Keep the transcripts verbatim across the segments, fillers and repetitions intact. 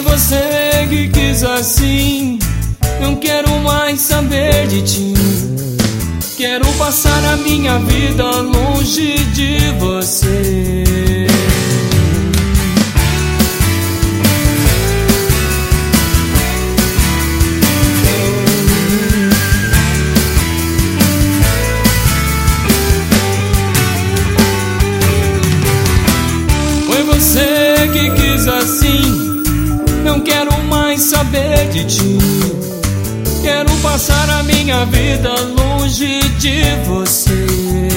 você que quis assim. Não quero mais saber de ti. Quero passar a minha vida longe de você. Foi você que quis assim. Não quero mais saber de ti. Quero passar a minha vida longe de você.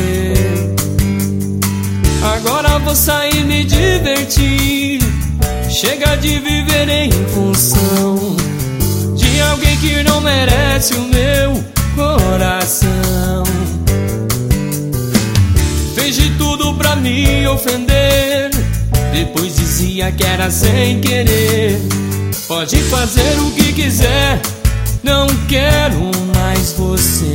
Agora vou sair me divertir. Chega de viver em função de alguém que não merece o meu coração. Fez de tudo pra me ofender, depois dizia que era sem querer. Pode fazer o que quiser, não quero mais você.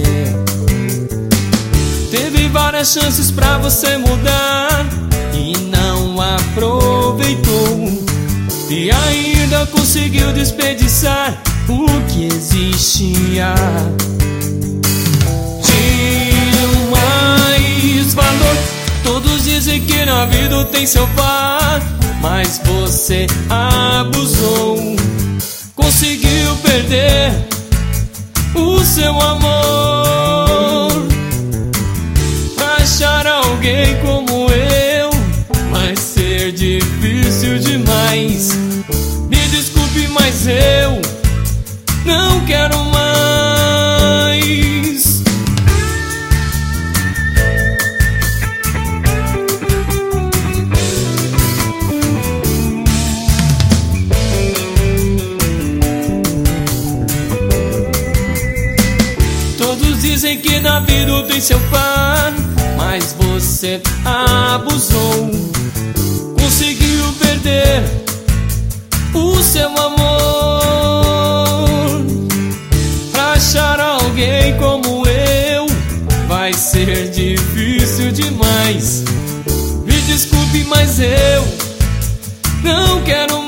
Teve várias chances pra você mudar e não aproveitou. E ainda conseguiu desperdiçar o que existia. Tinha mais valor. Todos dizem que na vida tem seu par, mas você abusou. Conseguiu perder o seu amor. Achar alguém como eu vai ser difícil demais. Me desculpe, mas eu não quero mais. Todos dizem que na vida tem seu par, mas você abusou. Conseguiu perder o seu amor. Pra achar alguém como eu vai ser difícil demais. Me desculpe, mas eu não quero mais.